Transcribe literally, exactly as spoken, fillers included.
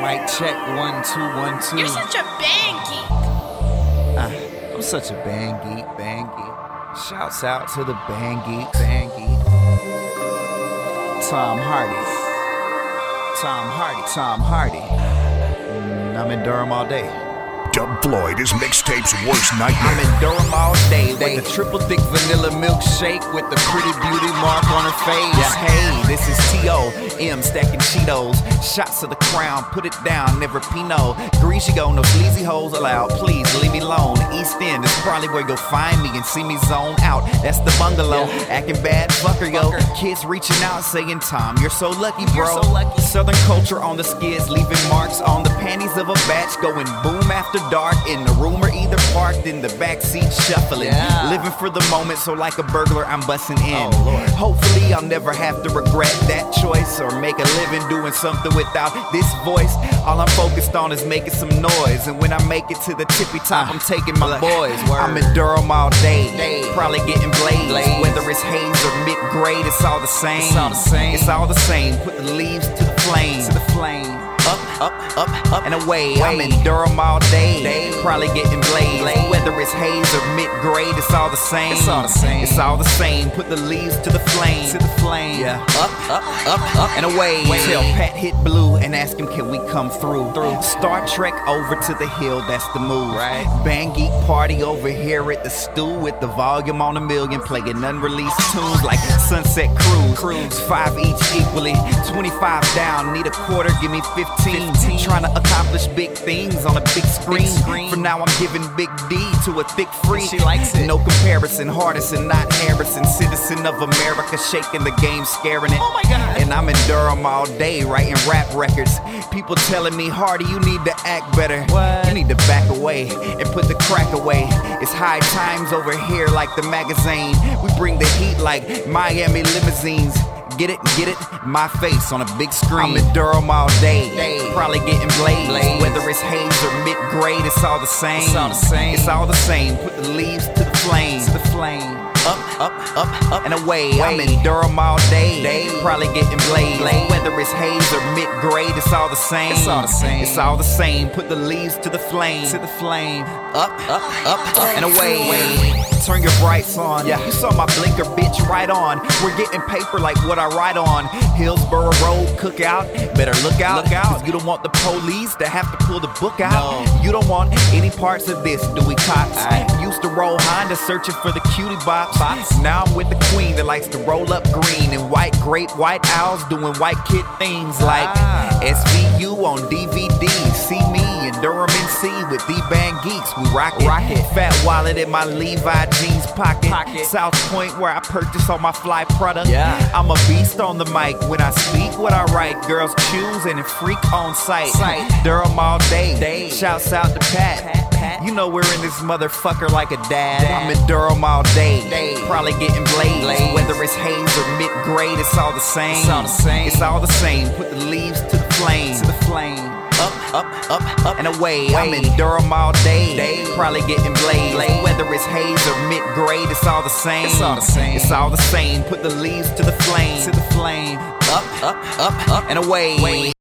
Mic check, one, two, one, two. You're such a band geek. Uh, I'm such a band geek, band geek. Shouts out to the band geek, band geek. Tom Hardy. Tom Hardy, Tom Hardy. Mm, I'm in Durham all day. Dub Floyd is mixtape's worst nightmare. I'm in Durham all day with a triple thick vanilla milkshake with the pretty beauty mark on her face. Yeah. Hey, this is T O M stacking Cheetos. Shots of the crown, put it down, never Pinot. Greasy go, no sleazy hoes allowed. Please leave me alone. East End is probably where you'll find me and see me zone out. That's the bungalow, yeah. Acting bad, fucker yo. Fucker. Kids reaching out saying, Tom, you're so lucky, bro. You're so lucky. Southern culture on the skids, leaving marks on the panties of a batch, going boom after dark in the room or either parked in the backseat shuffling, yeah. Living for the moment, so like a burglar I'm busting in. Oh, Lord. Hopefully I'll never have to regret that choice or make a living doing something without this voice. All I'm focused on is making some noise, and when I make it to the tippy top, uh, I'm taking my Look, boys. Word. I'm in Durham all day, day. Probably getting blazed. Blaze. Whether it's haze or mid-grade, it's all the same. It's all the same. It's all the same. Put the leaves to the flame. To the flame. Up, up, up, up, and away. Way. I'm in Durham all day, day. Probably getting blazed. Blaze. Whether it's haze or mid-grade, it's all the same. It's all the same. It's all the same. Put the leaves to the flame. To the flame. Yeah. Up, up, up, up, and away. Way. Tell Pat hit blue and ask him, can we come through? Through. Star Trek over to the hill, that's the move. Right. Band geek party over here at the stew with the volume on a million, playing unreleased tunes like Sunset Cruise. Cruise. Five each equally. twenty-five down. Need a quarter. Give me fifteen. fifteen. Trying to accomplish big things on a big screen. big screen. For now I'm giving Big D to a thick freak. She likes it. No comparison, Hardison, not Harrison. Citizen of America, shaking the game, scaring it. Oh my God. And I'm in Durham all day, writing rap records. People telling me, Hardy, you need to act better. What? You need to back away and put the crack away. It's high times over here like the magazine. We bring the heat like Miami limousines. Get it, get it, my face on a big screen. I'm in Durham all day, day. Probably getting blazed. Blaze. Whether it's haze or mid-grade, it's all the same. It's all the same. It's all the same. Put the leaves to the flame. To the flame. Up, up, up, up, and away. Way. I'm in Durham all day, day. Probably getting blazed. Blaze. Whether it's haze or mid-grade, it's all the same. It's all the same. It's all the same. Put the leaves to the flame. To the flame. Up, up, up, up, and away. Way. Turn your brights on. Yeah. You saw my blinker, bitch, right on. We're getting paper like what I write on. Hillsborough Road cookout. Better look out. Look out. You don't want the police to have to pull the book out. No. You don't want any parts of this, do we cops? I used to roll Honda searching for the cutie bops. Bops. Now I'm with the queen that likes to roll up green and white grape, white owls doing white kid things like ah. S V U on D V D. See me in Durham N C with the band geeks. We rock it. Rock it. Fat wallet in my Levi jeans pocket. pocket. South Point where I purchase all my fly product. Yeah. I'm a beast on the mic. When I speak what I write, girls choose and freak on sight. sight. Durham all day. day. Shouts out to Pat. Pat, Pat. You know we're in this motherfucker like a dad. dad. I'm in Durham all day. day. Probably getting blazed. Blaze. Whether it's haze or mid-grade, it's all the same. It's all the same. It's all the same. Put the leaves to the flame. To the flame. Up, up, up, up, and away. Way. I'm in Durham all day, day. Probably getting blazed. Blaze. Whether it's haze or mid-grade, it's all the same. It's all the same. It's all the same. Put the leaves to the flame. To the flame. Up, up, up, up, and away. Way.